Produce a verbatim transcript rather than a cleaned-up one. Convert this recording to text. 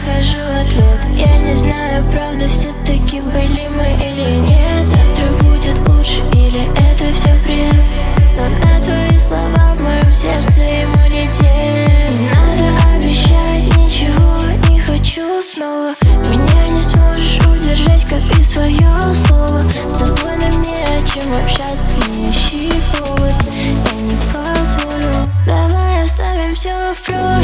нахожу ответ. Я не знаю, правда все-таки были мы или нет. Завтра будет лучше или это все бред? Но на твои слова в моем сердце иммунитет. Не надо обещать ничего, не хочу снова. Меня не сможешь удержать, как и свое слово. С тобой нам не о чем общаться, не ищи повод. Я не позволю, давай оставим все в прошлом.